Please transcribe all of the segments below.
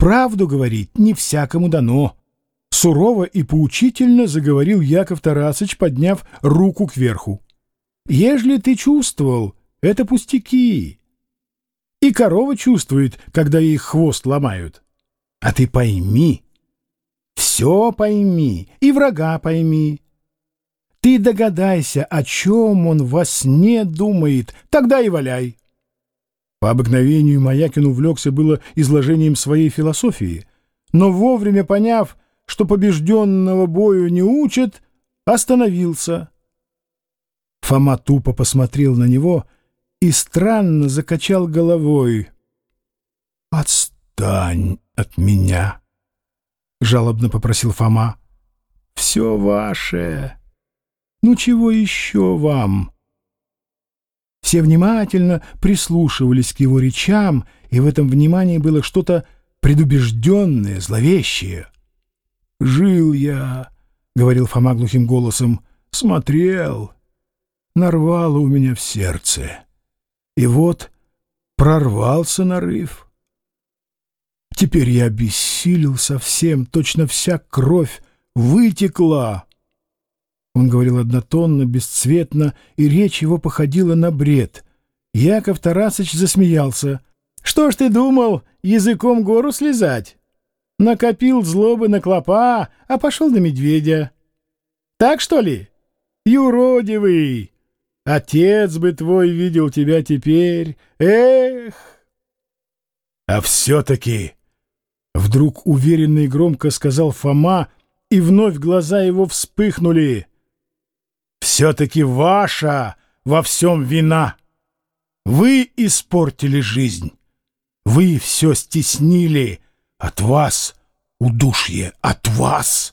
правду говорить не всякому дано. Сурово и поучительно заговорил Яков Тарасыч, подняв руку кверху. Ежели ты чувствовал, это пустяки. И корова чувствует, когда ей хвост ломают. А ты пойми, все пойми, и врага пойми. Ты догадайся, о чем он во сне думает, тогда и валяй. По обыкновению Маякин увлекся было изложением своей философии, но вовремя поняв, что побежденного бою не учат, остановился. Фома тупо посмотрел на него и странно закачал головой. «Отстань от меня!» — жалобно попросил Фома. «Все ваше. Ну чего еще вам?» Все внимательно прислушивались к его речам, и в этом внимании было что-то предубежденное, зловещее. «Жил я, — говорил Фома глухим голосом, — смотрел, нарвало у меня в сердце, и вот прорвался нарыв. Теперь я обессилел совсем, точно вся кровь вытекла». Он говорил однотонно, бесцветно, и речь его походила на бред. Яков Тарасыч засмеялся. «Что ж ты думал, языком гору слезать? Накопил злобы на клопа, а пошел на медведя. Так что ли? Юродивый! Отец бы твой видел тебя теперь. Эх!» «А все-таки...» — вдруг уверенно и громко сказал Фома, и вновь глаза его вспыхнули. «Все-таки ваша во всем вина. Вы испортили жизнь. Вы все стеснили. От вас удушье, от вас.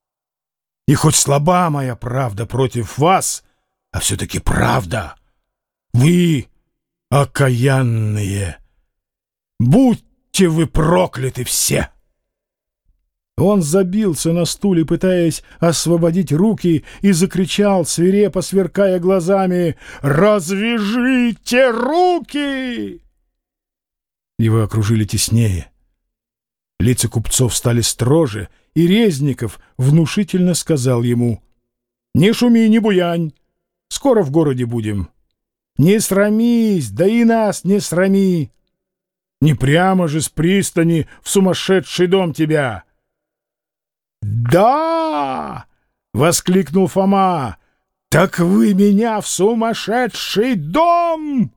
И хоть слаба моя правда против вас, а все-таки правда. Вы окаянные. Будьте вы прокляты все!» Он забился на стуле, пытаясь освободить руки, и закричал, свирепо сверкая глазами: «Развяжите руки!» Его окружили теснее. Лица купцов стали строже, и Резников внушительно сказал ему: «Не шуми, не буянь, скоро в городе будем. Не срамись, да и нас не срами. Не прямо же с пристани в сумасшедший дом тебя!» «Да!» — воскликнул Фома. «Так вы меня в сумасшедший дом!»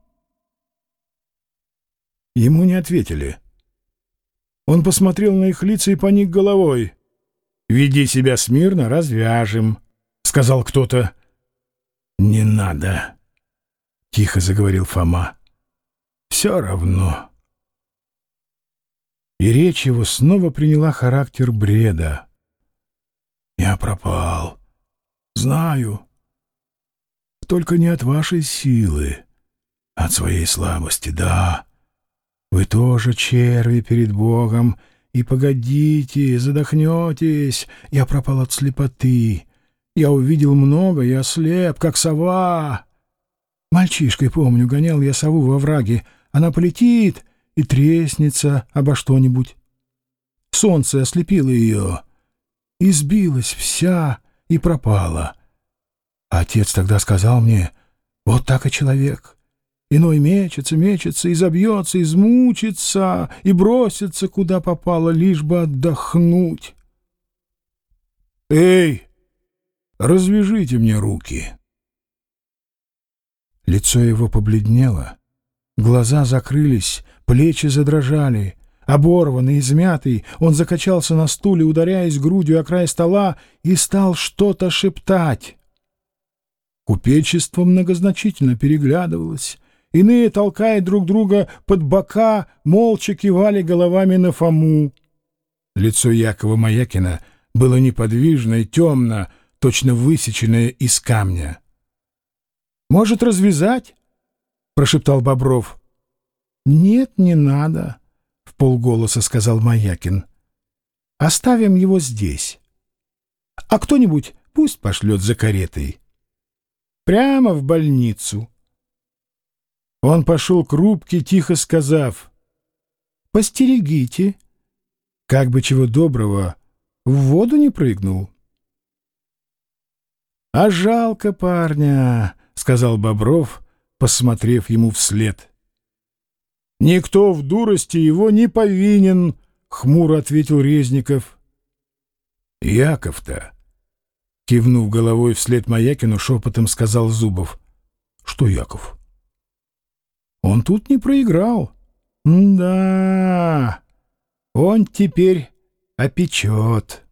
Ему не ответили. Он посмотрел на их лица и поник головой. «Веди себя смирно, развяжем», — сказал кто-то. «Не надо», — тихо заговорил Фома. «Все равно». И речь его снова приняла характер бреда. «Я пропал. Знаю. Только не от вашей силы, а от своей слабости, да. Вы тоже черви перед Богом. И погодите, задохнетесь. Я пропал от слепоты. Я увидел много, я слеп, как сова. Мальчишкой, помню, гонял я сову во враге. Она полетит и треснется обо что-нибудь. Солнце ослепило ее. И сбилась вся, и пропала. А отец тогда сказал мне: вот так и человек. Иной мечется, мечется, и забьется, измучится, и бросится, куда попало, лишь бы отдохнуть. Эй, развяжите мне руки. Лицо его побледнело, глаза закрылись, плечи задрожали. Оборванный, измятый, он закачался на стуле, ударяясь грудью о край стола, и стал что-то шептать. Купечество многозначительно переглядывалось. Иные, толкая друг друга под бока, молча кивали головами на Фому. Лицо Якова Маякина было неподвижно и темно, точно высеченное из камня. «Может, развязать?» — прошептал Бобров. «Нет, не надо», — вполголоса сказал Маякин. «Оставим его здесь. А кто-нибудь пусть пошлет за каретой. Прямо в больницу». Он пошел к рубке, тихо сказав: «Постерегите, как бы чего доброго в воду не прыгнул. — А жалко парня, — сказал Бобров, посмотрев ему вслед. — Никто в дурости его не повинен, — хмуро ответил Резников. — Яков-то, — кивнув головой вслед Маякину, шепотом сказал Зубов. — Что Яков? — Он тут не проиграл. — Да, он теперь опечет.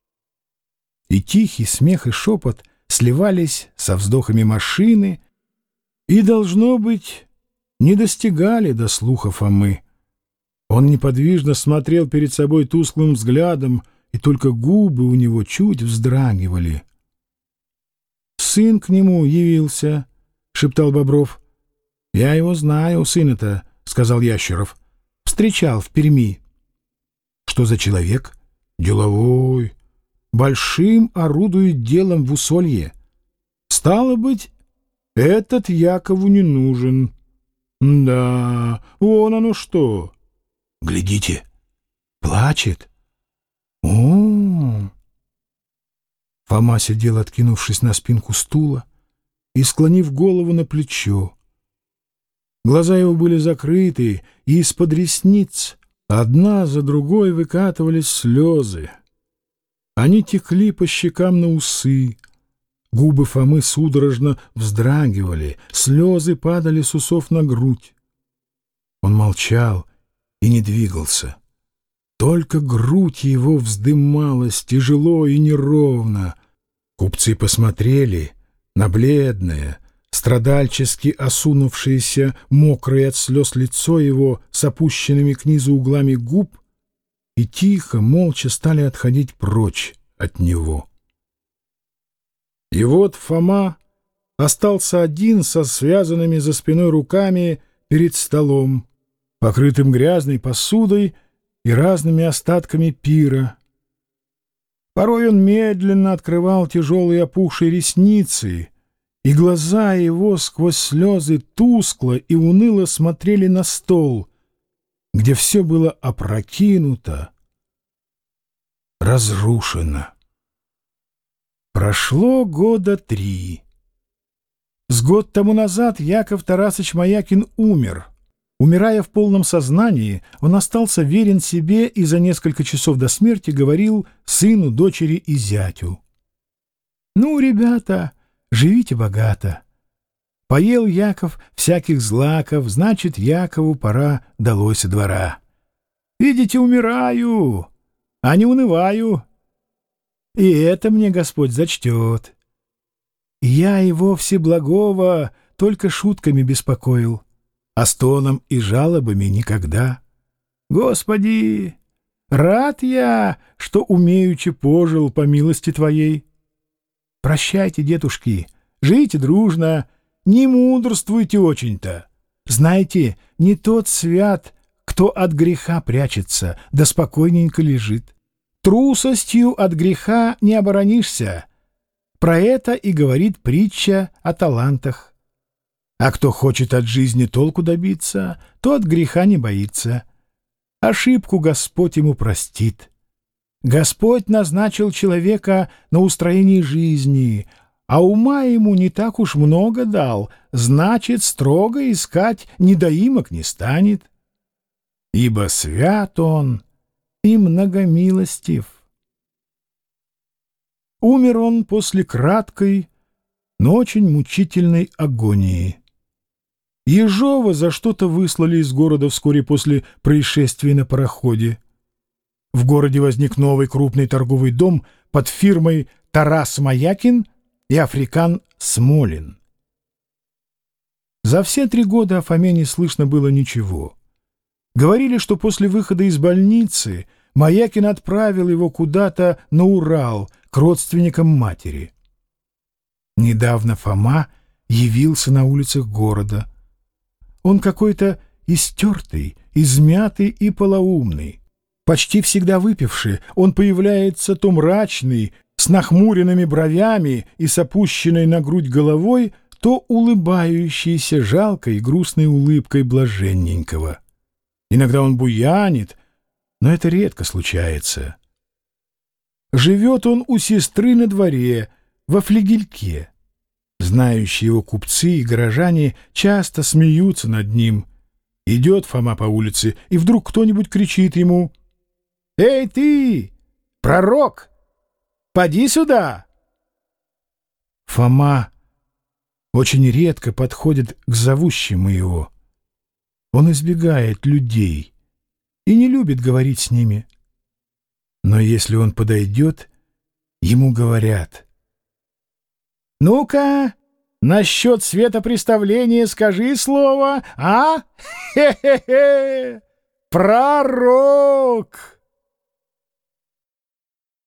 И тихий смех и шепот сливались со вздохами машины и, должно быть, не достигали до слуха Фомы. Он неподвижно смотрел перед собой тусклым взглядом, и только губы у него чуть вздрагивали. «Сын к нему явился», — шептал Бобров. «Я его знаю, сына-то», — сказал Ящеров. «Встречал в Перми». «Что за человек?» «Деловой. Большим орудует делом в Усолье. Стало быть, этот Якову не нужен. Да, вон оно что. Глядите, плачет. О!» Фома сидел, откинувшись на спинку стула и склонив голову на плечо. Глаза его были закрыты, и из-под ресниц одна за другой выкатывались слезы. Они текли по щекам на усы. Губы Фомы судорожно вздрагивали, слезы падали с усов на грудь. Он молчал и не двигался. Только грудь его вздымалась тяжело и неровно. Купцы посмотрели на бледное, страдальчески осунувшееся, мокрое от слез лицо его с опущенными к низу углами губ и тихо, молча стали отходить прочь от него. И вот Фома остался один со связанными за спиной руками перед столом, покрытым грязной посудой и разными остатками пира. Порой он медленно открывал тяжелые опухшие ресницы, и глаза его сквозь слезы тускло и уныло смотрели на стол, где все было опрокинуто, разрушено. Прошло года 3. С год тому назад Яков Тарасыч Маякин умер. Умирая в полном сознании, он остался верен себе и за несколько часов до смерти говорил сыну, дочери и зятю: «Ну, ребята, живите богато. Поел Яков всяких злаков, значит, Якову пора долой со двора. Видите, умираю, а не унываю. И это мне Господь зачтет. Я его всеблагого только шутками беспокоил, а стоном и жалобами никогда. Господи, рад я, что умеючи пожил по милости Твоей. Прощайте, дедушки, живите дружно, не мудрствуйте очень-то. Знаете, не тот свят, кто от греха прячется, да спокойненько лежит. Трусостью от греха не оборонишься. Про это и говорит притча о талантах. А кто хочет от жизни толку добиться, то от греха не боится. Ошибку Господь ему простит. Господь назначил человека на устроение жизни, а ума ему не так уж много дал, значит, строго искать недоимок не станет. Ибо свят он и многомилостив. Умер он после краткой, но очень мучительной агонии. Ежова за что-то выслали из города вскоре после происшествия на пароходе. В городе возник новый крупный торговый дом под фирмой «Тарас Маякин» и «Африкан Смолин». За все 3 года о Фоме не слышно было ничего. Говорили, что после выхода из больницы Маякин отправил его куда-то на Урал к родственникам матери. Недавно Фома явился на улицах города. Он какой-то истертый, измятый и полоумный. Почти всегда выпивший, он появляется то мрачный, с нахмуренными бровями и с опущенной на грудь головой, то улыбающийся жалкой грустной улыбкой блаженненького. Иногда он буянит, но это редко случается. Живет он у сестры на дворе, во флигельке. Знающие его купцы и горожане часто смеются над ним. Идет Фома по улице, и вдруг кто-нибудь кричит ему: «Эй ты, пророк, поди сюда!» Фома очень редко подходит к зовущему его. Он избегает людей и не любит говорить с ними. Но если он подойдет, ему говорят: «Ну-ка, насчет светопреставления скажи слово, а? Хе-хе-хе! Пророк!»